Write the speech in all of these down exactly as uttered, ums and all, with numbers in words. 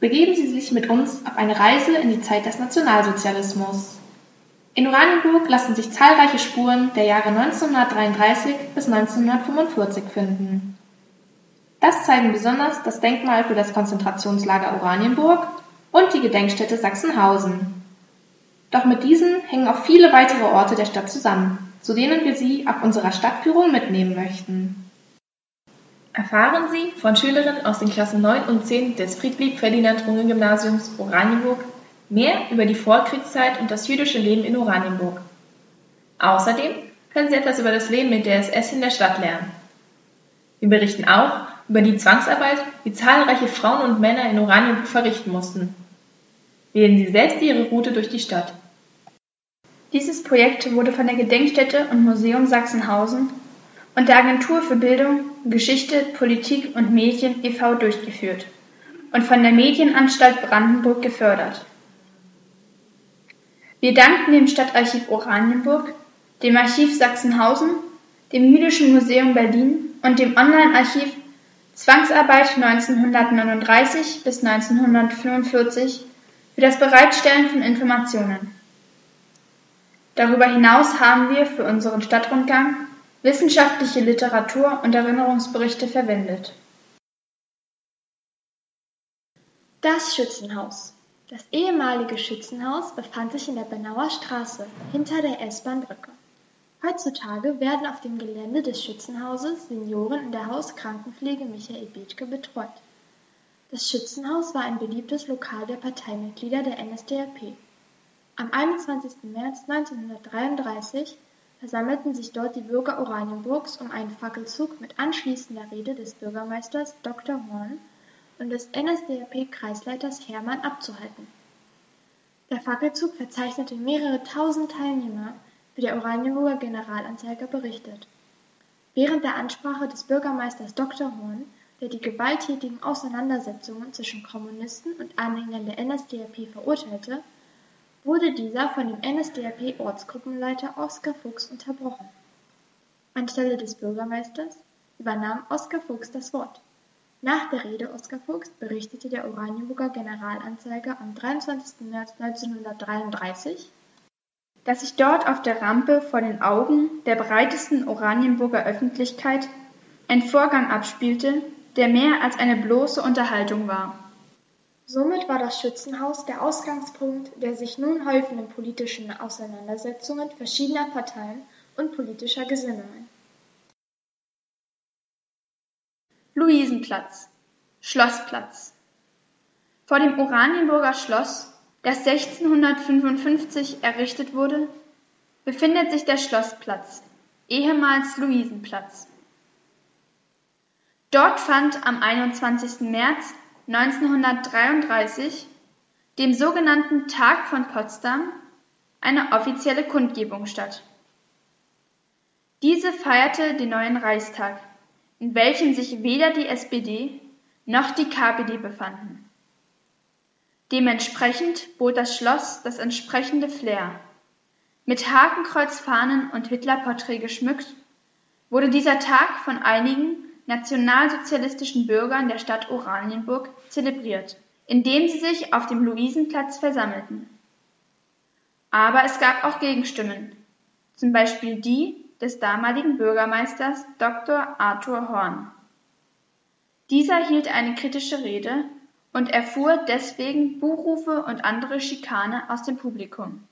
Begeben Sie sich mit uns auf eine Reise in die Zeit des Nationalsozialismus. In Oranienburg lassen sich zahlreiche Spuren der Jahre neunzehnhundertdreiunddreißig bis neunzehnhundertfünfundvierzig finden. Das zeigen besonders das Denkmal für das Konzentrationslager Oranienburg und die Gedenkstätte Sachsenhausen. Doch mit diesen hängen auch viele weitere Orte der Stadt zusammen, zu denen wir Sie auf unserer Stadtführung mitnehmen möchten. Erfahren Sie von Schülerinnen aus den Klassen neun und zehn des Friedrich-Ferdinand-Runge-Gymnasiums Oranienburg mehr über die Vorkriegszeit und das jüdische Leben in Oranienburg. Außerdem können Sie etwas über das Leben mit der S S in der Stadt lernen. Wir berichten auch über die Zwangsarbeit, die zahlreiche Frauen und Männer in Oranienburg verrichten mussten. Wählen Sie selbst Ihre Route durch die Stadt. Dieses Projekt wurde von der Gedenkstätte und Museum Sachsenhausen und der Agentur für Bildung, Geschichte, Politik und Medien e V durchgeführt und von der Medienanstalt Brandenburg gefördert. Wir danken dem Stadtarchiv Oranienburg, dem Archiv Sachsenhausen, dem Jüdischen Museum Berlin und dem Online-Archiv Zwangsarbeit neunzehnhundertneununddreißig bis neunzehnhundertfünfundvierzig für das Bereitstellen von Informationen. Darüber hinaus haben wir für unseren Stadtrundgang wissenschaftliche Literatur und Erinnerungsberichte verwendet. Das Schützenhaus. Das ehemalige Schützenhaus befand sich in der Bernauer Straße, hinter der S-Bahn-Brücke. Heutzutage werden auf dem Gelände des Schützenhauses Senioren in der Hauskrankenpflege Michael Bethke betreut. Das Schützenhaus war ein beliebtes Lokal der Parteimitglieder der N S D A P. Am einundzwanzigsten März neunzehnhundertdreiunddreißig versammelten sich dort die Bürger Oranienburgs, um einen Fackelzug mit anschließender Rede des Bürgermeisters Doktor Horn und des N S D A P-Kreisleiters Hermann abzuhalten. Der Fackelzug verzeichnete mehrere tausend Teilnehmer, wie der Oranienburger Generalanzeiger berichtet. Während der Ansprache des Bürgermeisters Doktor Horn, der die gewalttätigen Auseinandersetzungen zwischen Kommunisten und Anhängern der N S D A P verurteilte, wurde dieser von dem N S D A P-Ortsgruppenleiter Oskar Fuchs unterbrochen. Anstelle des Bürgermeisters übernahm Oskar Fuchs das Wort. Nach der Rede Oskar Fuchs berichtete der Oranienburger Generalanzeiger am dreiundzwanzigsten März neunzehnhundertdreiunddreißig, dass sich dort auf der Rampe vor den Augen der breitesten Oranienburger Öffentlichkeit ein Vorgang abspielte, der mehr als eine bloße Unterhaltung war. Somit war das Schützenhaus der Ausgangspunkt der sich nun häufenden politischen Auseinandersetzungen verschiedener Parteien und politischer Gesinnungen. Luisenplatz, Schlossplatz. Vor dem Oranienburger Schloss, das sechzehnhundertfünfundfünfzig errichtet wurde, befindet sich der Schlossplatz, ehemals Luisenplatz. Dort fand am einundzwanzigsten März neunzehnhundertdreiunddreißig, dem sogenannten Tag von Potsdam, eine offizielle Kundgebung statt. Diese feierte den neuen Reichstag, in welchem sich weder die S P D noch die K P D befanden. Dementsprechend bot das Schloss das entsprechende Flair. Mit Hakenkreuzfahnen und Hitlerporträt geschmückt, wurde dieser Tag von einigen nationalsozialistischen Bürgern der Stadt Oranienburg zelebriert, indem sie sich auf dem Luisenplatz versammelten. Aber es gab auch Gegenstimmen, zum Beispiel die des damaligen Bürgermeisters Doktor Arthur Horn. Dieser hielt eine kritische Rede und erfuhr deswegen Buhrufe und andere Schikane aus dem Publikum.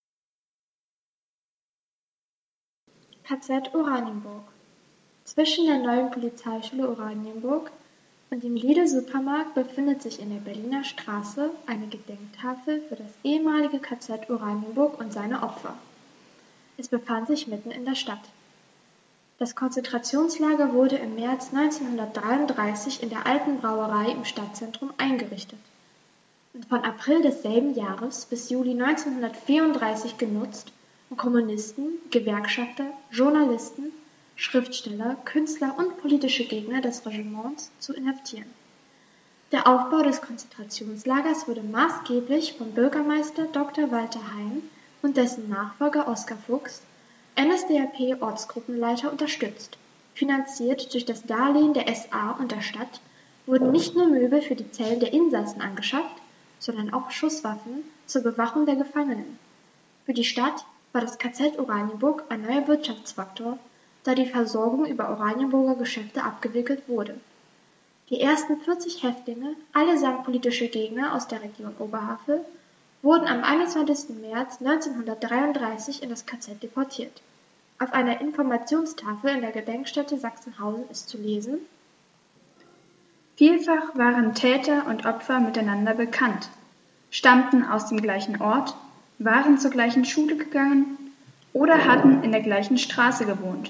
K Z Oranienburg. Zwischen der neuen Polizeischule Oranienburg und dem Lidl-Supermarkt befindet sich in der Berliner Straße eine Gedenktafel für das ehemalige K Z Oranienburg und seine Opfer. Es befand sich mitten in der Stadt. Das Konzentrationslager wurde im März neunzehnhundertdreiunddreißig in der Alten Brauerei im Stadtzentrum eingerichtet und von April desselben Jahres bis Juli neunzehnhundertvierunddreißig genutzt, um Kommunisten, Gewerkschafter, Journalisten, Schriftsteller, Künstler und politische Gegner des Regiments zu inhaftieren. Der Aufbau des Konzentrationslagers wurde maßgeblich vom Bürgermeister Doktor Walter Heim und dessen Nachfolger Oskar Fuchs, N S D A P-Ortsgruppenleiter, unterstützt, finanziert durch das Darlehen der S A und der Stadt wurden nicht nur Möbel für die Zellen der Insassen angeschafft, sondern auch Schusswaffen zur Bewachung der Gefangenen. Für die Stadt war das K Z Oranienburg ein neuer Wirtschaftsfaktor, da die Versorgung über Oranienburger Geschäfte abgewickelt wurde. Die ersten vierzig Häftlinge, allesamt politische Gegner aus der Region Oberhavel, wurden am einundzwanzigsten März neunzehnhundertdreiunddreißig in das K Z deportiert. Auf einer Informationstafel in der Gedenkstätte Sachsenhausen ist zu lesen: Vielfach waren Täter und Opfer miteinander bekannt, stammten aus dem gleichen Ort, waren zur gleichen Schule gegangen oder hatten in der gleichen Straße gewohnt.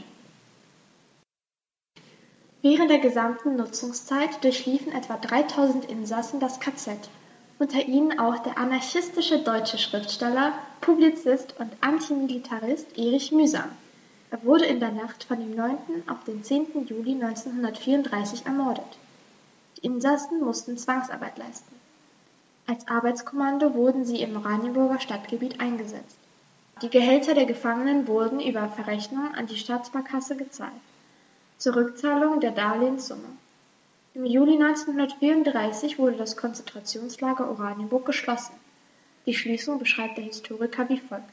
Während der gesamten Nutzungszeit durchliefen etwa dreitausend Insassen das K Z, unter ihnen auch der anarchistische deutsche Schriftsteller, Publizist und Antimilitarist Erich Mühsam. Er wurde in der Nacht von dem neunten auf den zehnten Juli neunzehnhundertvierunddreißig ermordet. Die Insassen mussten Zwangsarbeit leisten. Als Arbeitskommando wurden sie im Oranienburger Stadtgebiet eingesetzt. Die Gehälter der Gefangenen wurden über Verrechnung an die Staatssparkasse gezahlt. Zur Rückzahlung der Darlehenssumme. Im Juli neunzehnhundertvierunddreißig wurde das Konzentrationslager Oranienburg geschlossen. Die Schließung beschreibt der Historiker wie folgt.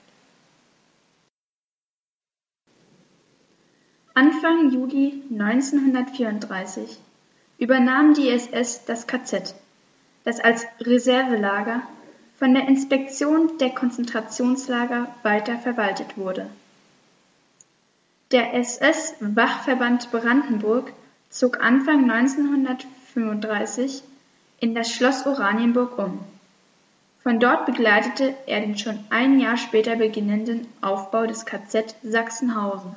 Anfang Juli neunzehnhundertvierunddreißig übernahm die S S das K Z, das als Reservelager von der Inspektion der Konzentrationslager weiter verwaltet wurde. Der S S-Wachverband Brandenburg zog Anfang neunzehnhundertfünfunddreißig in das Schloss Oranienburg um. Von dort begleitete er den schon ein Jahr später beginnenden Aufbau des K Z Sachsenhausen.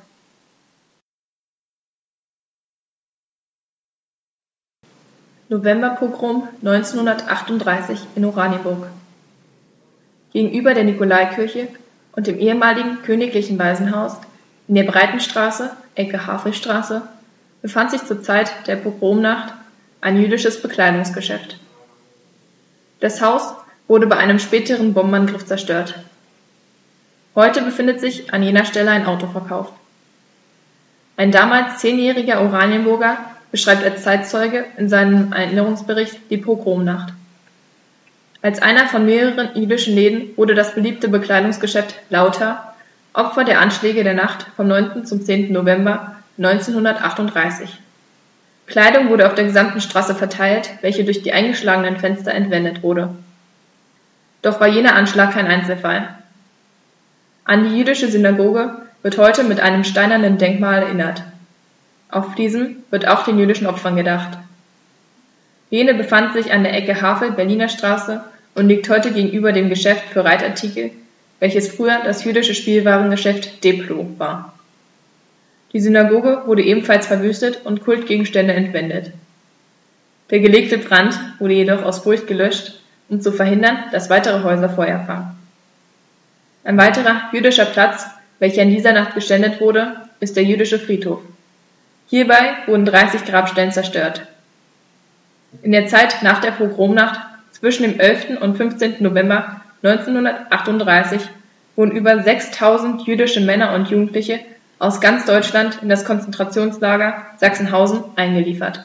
Novemberpogrom neunzehnhundertachtunddreißig in Oranienburg. Gegenüber der Nikolaikirche und dem ehemaligen Königlichen Waisenhaus in der Breitenstraße, Ecke Havelstraße, befand sich zur Zeit der Pogromnacht ein jüdisches Bekleidungsgeschäft. Das Haus wurde bei einem späteren Bombenangriff zerstört. Heute befindet sich an jener Stelle ein Autoverkauf. Ein damals zehnjähriger Oranienburger beschreibt als Zeitzeuge in seinem Erinnerungsbericht die Pogromnacht. Als einer von mehreren jüdischen Läden wurde das beliebte Bekleidungsgeschäft Lauter Opfer der Anschläge der Nacht vom neunten zum zehnten November neunzehnhundertachtunddreißig. Kleidung wurde auf der gesamten Straße verteilt, welche durch die eingeschlagenen Fenster entwendet wurde. Doch war jener Anschlag kein Einzelfall. An die jüdische Synagoge wird heute mit einem steinernen Denkmal erinnert. Auf diesem wird auch den jüdischen Opfern gedacht. Jene befand sich an der Ecke Havel-Berliner Straße und liegt heute gegenüber dem Geschäft für Reitartikel, welches früher das jüdische Spielwarengeschäft Deplo war. Die Synagoge wurde ebenfalls verwüstet und Kultgegenstände entwendet. Der gelegte Brand wurde jedoch aus Furcht gelöscht, um zu verhindern, dass weitere Häuser Feuer fangen. Ein weiterer jüdischer Platz, welcher in dieser Nacht geschändet wurde, ist der jüdische Friedhof. Hierbei wurden dreißig Grabstellen zerstört. In der Zeit nach der Pogromnacht zwischen dem elften und fünfzehnten November neunzehnhundertachtunddreißig wurden über sechstausend jüdische Männer und Jugendliche aus ganz Deutschland in das Konzentrationslager Sachsenhausen eingeliefert.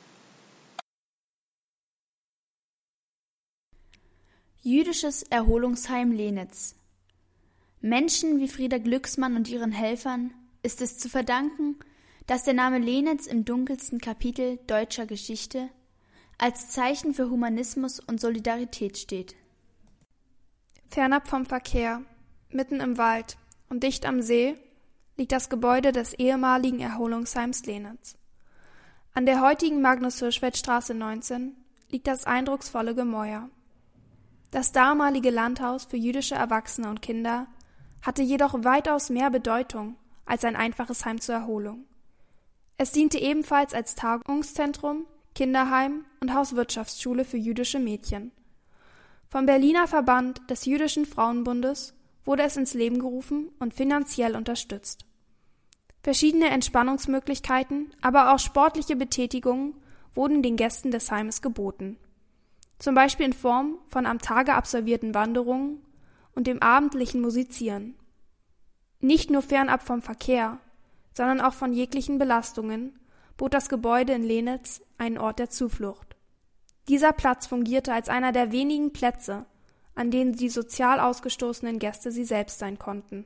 Jüdisches Erholungsheim Lenitz. Menschen wie Frieda Glücksmann und ihren Helfern ist es zu verdanken, dass der Name Lenitz im dunkelsten Kapitel deutscher Geschichte als Zeichen für Humanismus und Solidarität steht. Fernab vom Verkehr, mitten im Wald und dicht am See, liegt das Gebäude des ehemaligen Erholungsheims Lenitz. An der heutigen Magnus-Hirschfeld-Straße neunzehn liegt das eindrucksvolle Gemäuer. Das damalige Landhaus für jüdische Erwachsene und Kinder hatte jedoch weitaus mehr Bedeutung als ein einfaches Heim zur Erholung. Es diente ebenfalls als Tagungszentrum, Kinderheim und Hauswirtschaftsschule für jüdische Mädchen. Vom Berliner Verband des Jüdischen Frauenbundes wurde es ins Leben gerufen und finanziell unterstützt. Verschiedene Entspannungsmöglichkeiten, aber auch sportliche Betätigungen wurden den Gästen des Heimes geboten. Zum Beispiel in Form von am Tage absolvierten Wanderungen und dem abendlichen Musizieren. Nicht nur fernab vom Verkehr, sondern auch von jeglichen Belastungen, bot das Gebäude in Lenitz einen Ort der Zuflucht. Dieser Platz fungierte als einer der wenigen Plätze, an denen die sozial ausgestoßenen Gäste sie selbst sein konnten.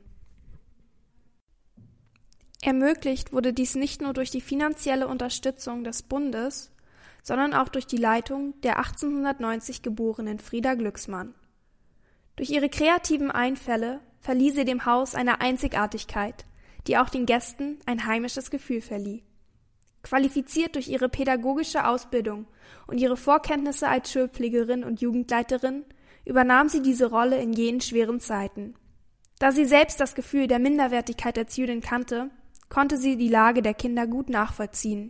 Ermöglicht wurde dies nicht nur durch die finanzielle Unterstützung des Bundes, sondern auch durch die Leitung der achtzehnhundertneunzig geborenen Frieda Glücksmann. Durch ihre kreativen Einfälle verlieh sie dem Haus eine Einzigartigkeit, die auch den Gästen ein heimisches Gefühl verlieh. Qualifiziert durch ihre pädagogische Ausbildung und ihre Vorkenntnisse als Schulpflegerin und Jugendleiterin übernahm sie diese Rolle in jenen schweren Zeiten. Da sie selbst das Gefühl der Minderwertigkeit als Jüdin kannte, konnte sie die Lage der Kinder gut nachvollziehen.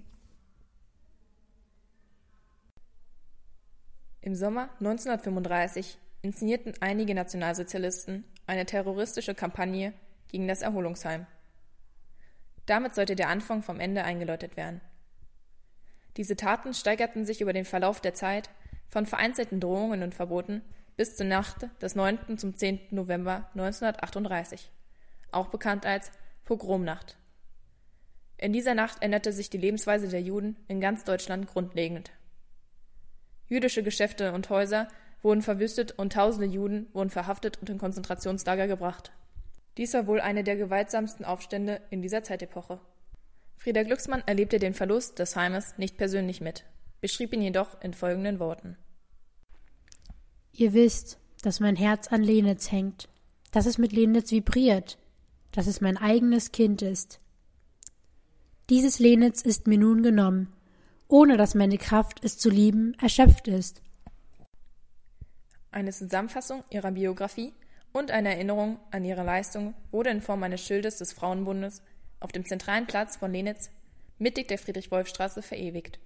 Im Sommer neunzehnhundertfünfunddreißig inszenierten einige Nationalsozialisten eine terroristische Kampagne gegen das Erholungsheim. Damit sollte der Anfang vom Ende eingeläutet werden. Diese Taten steigerten sich über den Verlauf der Zeit von vereinzelten Drohungen und Verboten bis zur Nacht des neunten zum zehnten November neunzehnhundertachtunddreißig, auch bekannt als Pogromnacht. In dieser Nacht änderte sich die Lebensweise der Juden in ganz Deutschland grundlegend. Jüdische Geschäfte und Häuser wurden verwüstet und tausende Juden wurden verhaftet und in Konzentrationslager gebracht. Dies war wohl eine der gewaltsamsten Aufstände in dieser Zeitepoche. Frieda Glücksmann erlebte den Verlust des Heimes nicht persönlich mit, beschrieb ihn jedoch in folgenden Worten. Ihr wisst, dass mein Herz an Lenitz hängt, dass es mit Lenitz vibriert, dass es mein eigenes Kind ist. Dieses Lenitz ist mir nun genommen, ohne dass meine Kraft, es zu lieben, erschöpft ist. Eine Zusammenfassung ihrer Biografie und eine Erinnerung an ihre Leistung wurde in Form eines Schildes des Frauenbundes auf dem zentralen Platz von Lenitz, mittig der Friedrich-Wolf-Straße, verewigt.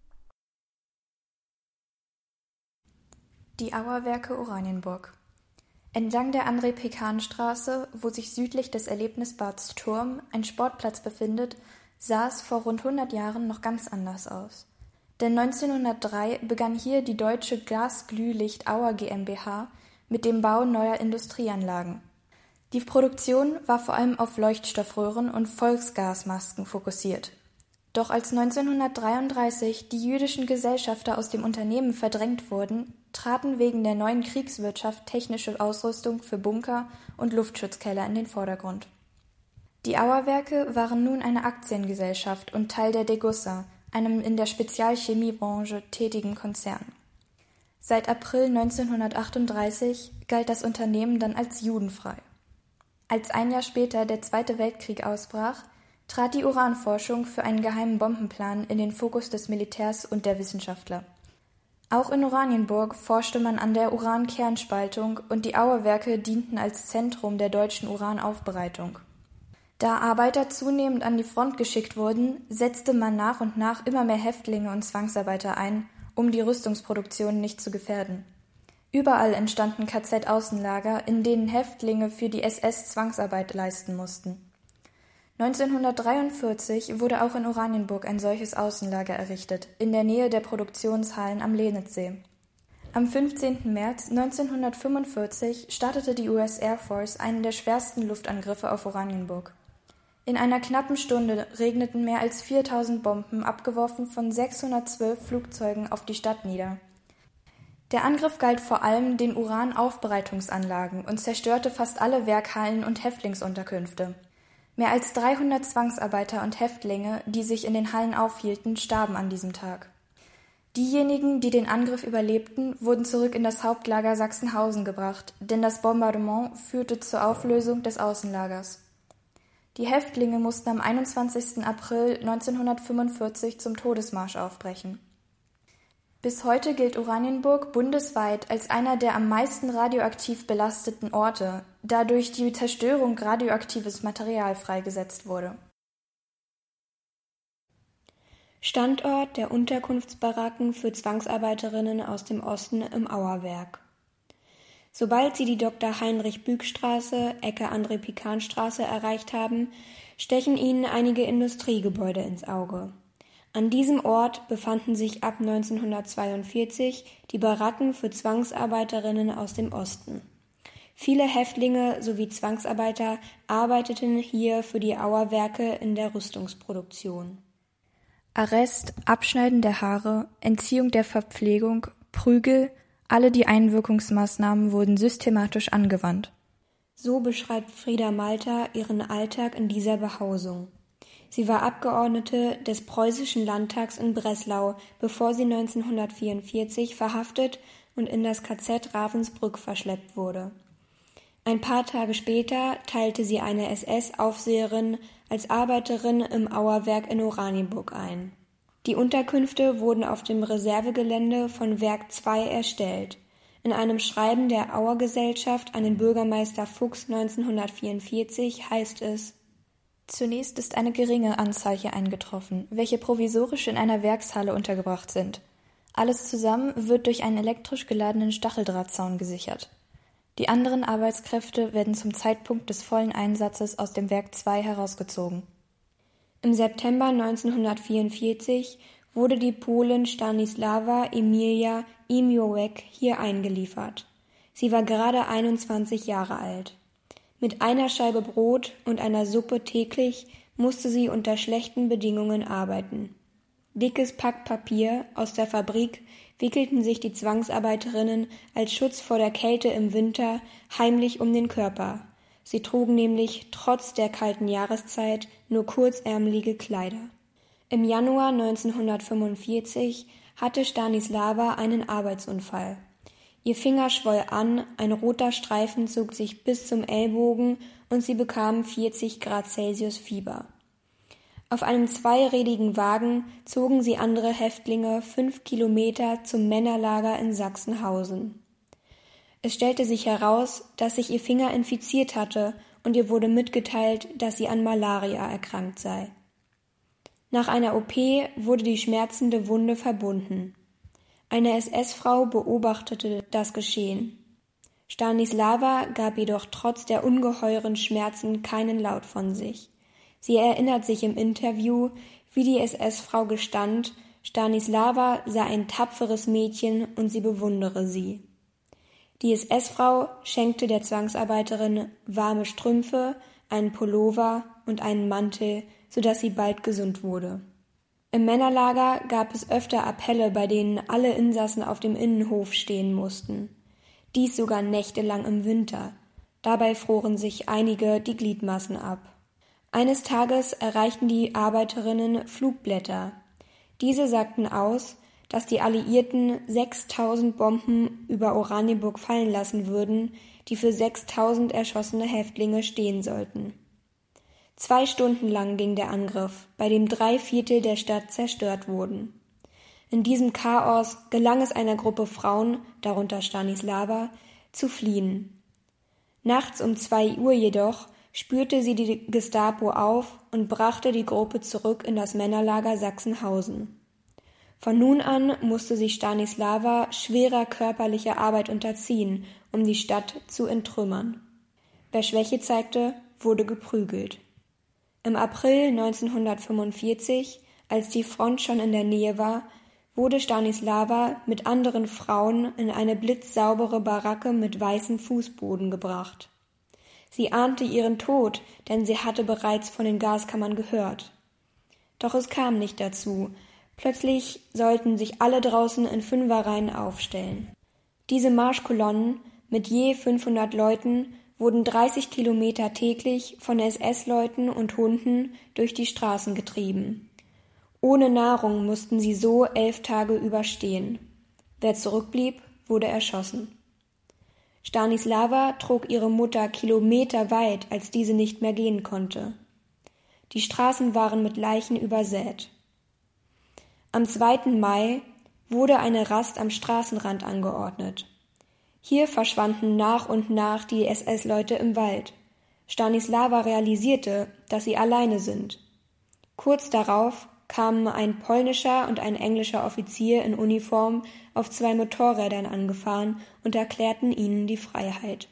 Die Auerwerke Oranienburg. Entlang der André-Pekan-Straße, wo sich südlich des Erlebnisbads Turm ein Sportplatz befindet, sah es vor rund hundert Jahren noch ganz anders aus. Denn neunzehnhundertdrei begann hier die deutsche Glasglühlicht Auer GmbH mit dem Bau neuer Industrieanlagen. Die Produktion war vor allem auf Leuchtstoffröhren und Volksgasmasken fokussiert. Doch als neunzehnhundertdreiunddreißig die jüdischen Gesellschafter aus dem Unternehmen verdrängt wurden, traten wegen der neuen Kriegswirtschaft technische Ausrüstung für Bunker und Luftschutzkeller in den Vordergrund. Die Auerwerke waren nun eine Aktiengesellschaft und Teil der Degussa, einem in der Spezialchemiebranche tätigen Konzern. Seit April neunzehnhundertachtunddreißig galt das Unternehmen dann als judenfrei. Als ein Jahr später der Zweite Weltkrieg ausbrach, trat die Uranforschung für einen geheimen Bombenplan in den Fokus des Militärs und der Wissenschaftler. Auch in Oranienburg forschte man an der Urankernspaltung und die Auerwerke dienten als Zentrum der deutschen Uranaufbereitung. Da Arbeiter zunehmend an die Front geschickt wurden, setzte man nach und nach immer mehr Häftlinge und Zwangsarbeiter ein, um die Rüstungsproduktion nicht zu gefährden. Überall entstanden K Z-Außenlager, in denen Häftlinge für die S S-Zwangsarbeit leisten mussten. neunzehnhundertdreiundvierzig wurde auch in Oranienburg ein solches Außenlager errichtet, in der Nähe der Produktionshallen am Lenitzsee. Am fünfzehnten März neunzehnhundertfünfundvierzig startete die U S Air Force einen der schwersten Luftangriffe auf Oranienburg. In einer knappen Stunde regneten mehr als viertausend Bomben, abgeworfen von sechshundertzwölf Flugzeugen, auf die Stadt nieder. Der Angriff galt vor allem den Uranaufbereitungsanlagen und zerstörte fast alle Werkhallen und Häftlingsunterkünfte. Mehr als dreihundert Zwangsarbeiter und Häftlinge, die sich in den Hallen aufhielten, starben an diesem Tag. Diejenigen, die den Angriff überlebten, wurden zurück in das Hauptlager Sachsenhausen gebracht, denn das Bombardement führte zur Auflösung des Außenlagers. Die Häftlinge mussten am einundzwanzigsten April neunzehnhundertfünfundvierzig zum Todesmarsch aufbrechen. Bis heute gilt Oranienburg bundesweit als einer der am meisten radioaktiv belasteten Orte, da durch die Zerstörung radioaktives Material freigesetzt wurde. Standort der Unterkunftsbaracken für Zwangsarbeiterinnen aus dem Osten im Auerwerk. Sobald sie die Doktor-Heinrich-Bück-Straße, Ecke André-Pekan-Straße erreicht haben, stechen ihnen einige Industriegebäude ins Auge. An diesem Ort befanden sich ab neunzehnhundertzweiundvierzig die Baracken für Zwangsarbeiterinnen aus dem Osten. Viele Häftlinge sowie Zwangsarbeiter arbeiteten hier für die Auerwerke in der Rüstungsproduktion. Arrest, Abschneiden der Haare, Entziehung der Verpflegung, Prügel, alle die Einwirkungsmaßnahmen wurden systematisch angewandt. So beschreibt Frieda Malter ihren Alltag in dieser Behausung. Sie war Abgeordnete des Preußischen Landtags in Breslau, bevor sie neunzehnhundertvierundvierzig verhaftet und in das K Z Ravensbrück verschleppt wurde. Ein paar Tage später teilte sie eine S S-Aufseherin als Arbeiterin im Auerwerk in Oranienburg ein. Die Unterkünfte wurden auf dem Reservegelände von Werk zwei erstellt. In einem Schreiben der Auergesellschaft an den Bürgermeister Fuchs neunzehnhundertvierundvierzig heißt es: Zunächst ist eine geringe Anzahl hier eingetroffen, welche provisorisch in einer Werkshalle untergebracht sind. Alles zusammen wird durch einen elektrisch geladenen Stacheldrahtzaun gesichert. Die anderen Arbeitskräfte werden zum Zeitpunkt des vollen Einsatzes aus dem Werk zwei herausgezogen. Im September neunzehnhundertvierundvierzig wurde die Polin Stanisława Emilia Imiołek hier eingeliefert. Sie war gerade einundzwanzig Jahre alt. Mit einer Scheibe Brot und einer Suppe täglich musste sie unter schlechten Bedingungen arbeiten. Dickes Pack Papier aus der Fabrik wickelten sich die Zwangsarbeiterinnen als Schutz vor der Kälte im Winter heimlich um den Körper. Sie trugen nämlich trotz der kalten Jahreszeit nur kurzärmelige Kleider. Im Januar neunzehnhundertfünfundvierzig hatte Stanisława einen Arbeitsunfall. Ihr Finger schwoll an, ein roter Streifen zog sich bis zum Ellbogen und sie bekam vierzig Grad Celsius Fieber. Auf einem zweirädigen Wagen zogen sie andere Häftlinge fünf Kilometer zum Männerlager in Sachsenhausen. Es stellte sich heraus, dass sich ihr Finger infiziert hatte und ihr wurde mitgeteilt, dass sie an Malaria erkrankt sei. Nach einer O P wurde die schmerzende Wunde verbunden. Eine S S-Frau beobachtete das Geschehen. Stanisława gab jedoch trotz der ungeheuren Schmerzen keinen Laut von sich. Sie erinnert sich im Interview, wie die S S-Frau gestand, Stanisława sei ein tapferes Mädchen und sie bewundere sie. Die S S-Frau schenkte der Zwangsarbeiterin warme Strümpfe, einen Pullover und einen Mantel, sodass sie bald gesund wurde. Im Männerlager gab es öfter Appelle, bei denen alle Insassen auf dem Innenhof stehen mussten. Dies sogar nächtelang im Winter. Dabei froren sich einige die Gliedmaßen ab. Eines Tages erreichten die Arbeiterinnen Flugblätter. Diese sagten aus, dass die Alliierten sechstausend Bomben über Oranienburg fallen lassen würden, die für sechstausend erschossene Häftlinge stehen sollten. Zwei Stunden lang ging der Angriff, bei dem drei Viertel der Stadt zerstört wurden. In diesem Chaos gelang es einer Gruppe Frauen, darunter Stanisława, zu fliehen. Nachts um zwei Uhr jedoch spürte sie die Gestapo auf und brachte die Gruppe zurück in das Männerlager Sachsenhausen. Von nun an musste sich Stanisława schwerer körperlicher Arbeit unterziehen, um die Stadt zu enttrümmern. Wer Schwäche zeigte, wurde geprügelt. Im April neunzehnhundertfünfundvierzig, als die Front schon in der Nähe war, wurde Stanisława mit anderen Frauen in eine blitzsaubere Baracke mit weißem Fußboden gebracht. Sie ahnte ihren Tod, denn sie hatte bereits von den Gaskammern gehört. Doch es kam nicht dazu. Plötzlich sollten sich alle draußen in Fünferreihen aufstellen. Diese Marschkolonnen mit je fünfhundert Leuten wurden dreißig Kilometer täglich von S S-Leuten und Hunden durch die Straßen getrieben. Ohne Nahrung mussten sie so elf Tage überstehen. Wer zurückblieb, wurde erschossen. Stanisława trug ihre Mutter kilometerweit, als diese nicht mehr gehen konnte. Die Straßen waren mit Leichen übersät. Am zweiten Mai wurde eine Rast am Straßenrand angeordnet. Hier verschwanden nach und nach die S S-Leute im Wald. Stanisława realisierte, dass sie alleine sind. Kurz darauf kamen ein polnischer und ein englischer Offizier in Uniform auf zwei Motorrädern angefahren und erklärten ihnen die Freiheit.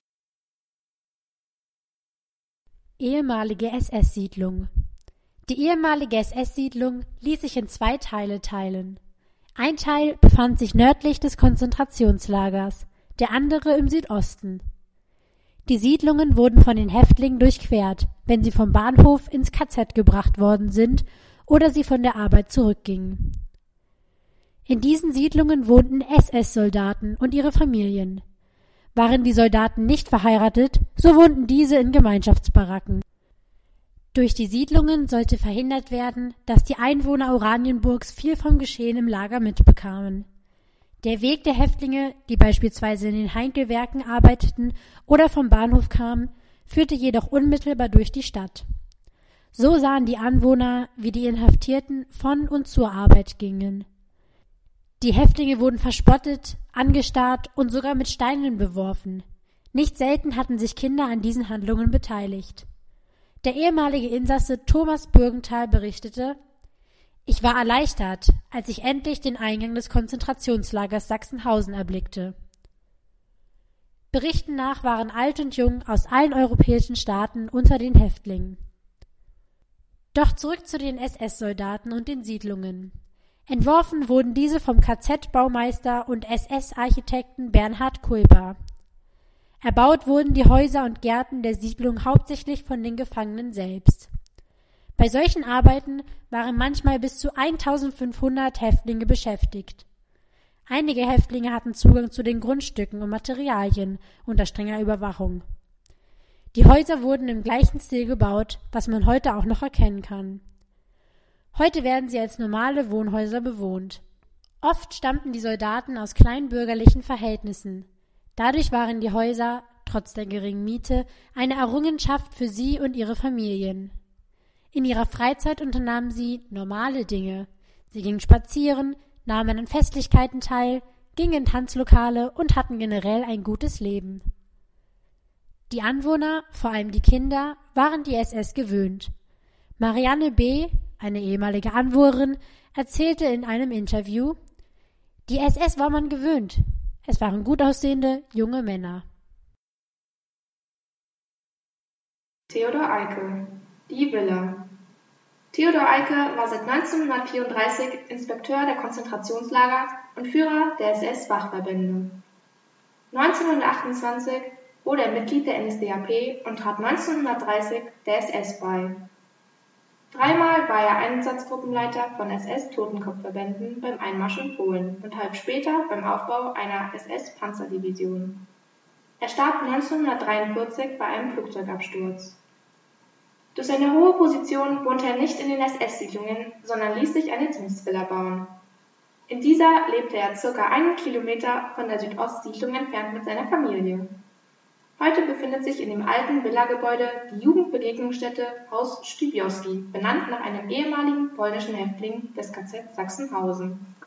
Ehemalige S S-Siedlung. Die ehemalige S S-Siedlung ließ sich in zwei Teile teilen. Ein Teil befand sich nördlich des Konzentrationslagers, der andere im Südosten. Die Siedlungen wurden von den Häftlingen durchquert, wenn sie vom Bahnhof ins K Z gebracht worden sind oder sie von der Arbeit zurückgingen. In diesen Siedlungen wohnten S S-Soldaten und ihre Familien. Waren die Soldaten nicht verheiratet, so wohnten diese in Gemeinschaftsbaracken. Durch die Siedlungen sollte verhindert werden, dass die Einwohner Oranienburgs viel vom Geschehen im Lager mitbekamen. Der Weg der Häftlinge, die beispielsweise in den Heinkelwerken arbeiteten oder vom Bahnhof kamen, führte jedoch unmittelbar durch die Stadt. So sahen die Anwohner, wie die Inhaftierten von und zur Arbeit gingen. Die Häftlinge wurden verspottet, angestarrt und sogar mit Steinen beworfen. Nicht selten hatten sich Kinder an diesen Handlungen beteiligt. Der ehemalige Insasse Thomas Bürgenthal berichtete: Ich war erleichtert, als ich endlich den Eingang des Konzentrationslagers Sachsenhausen erblickte. Berichten nach waren alt und jung aus allen europäischen Staaten unter den Häftlingen. Doch zurück zu den S S-Soldaten und den Siedlungen. Entworfen wurden diese vom K Z-Baumeister und S S-Architekten Bernhard Kulper. Erbaut wurden die Häuser und Gärten der Siedlung hauptsächlich von den Gefangenen selbst. Bei solchen Arbeiten waren manchmal bis zu eintausendfünfhundert Häftlinge beschäftigt. Einige Häftlinge hatten Zugang zu den Grundstücken und Materialien unter strenger Überwachung. Die Häuser wurden im gleichen Stil gebaut, was man heute auch noch erkennen kann. Heute werden sie als normale Wohnhäuser bewohnt. Oft stammten die Soldaten aus kleinbürgerlichen Verhältnissen. Dadurch waren die Häuser, trotz der geringen Miete, eine Errungenschaft für sie und ihre Familien. In ihrer Freizeit unternahmen sie normale Dinge. Sie gingen spazieren, nahmen an Festlichkeiten teil, gingen in Tanzlokale und hatten generell ein gutes Leben. Die Anwohner, vor allem die Kinder, waren die S S gewöhnt. Marianne B., eine ehemalige Anwohnerin, erzählte in einem Interview: Die S S war man gewöhnt. Es waren gut aussehende, junge Männer. Theodor Eicke, die Villa. Theodor Eicke war seit neunzehnhundertvierunddreißig Inspekteur der Konzentrationslager und Führer der S S-Wachverbände. neunzehnhundertachtundzwanzig wurde er Mitglied der N S D A P und trat neunzehnhundertdreißig der S S bei. Dreimal war er Einsatzgruppenleiter von S S-Totenkopfverbänden beim Einmarsch in Polen und half später beim Aufbau einer S S-Panzerdivision. Er starb neunzehnhundertdreiundvierzig bei einem Flugzeugabsturz. Durch seine hohe Position wohnte er nicht in den S S-Siedlungen, sondern ließ sich eine Dienstvilla bauen. In dieser lebte er circa einen Kilometer von der Südostsiedlung entfernt mit seiner Familie. Heute befindet sich in dem alten Villagebäude die Jugendbegegnungsstätte Haus Stybioski, benannt nach einem ehemaligen polnischen Häftling des K Z Sachsenhausen.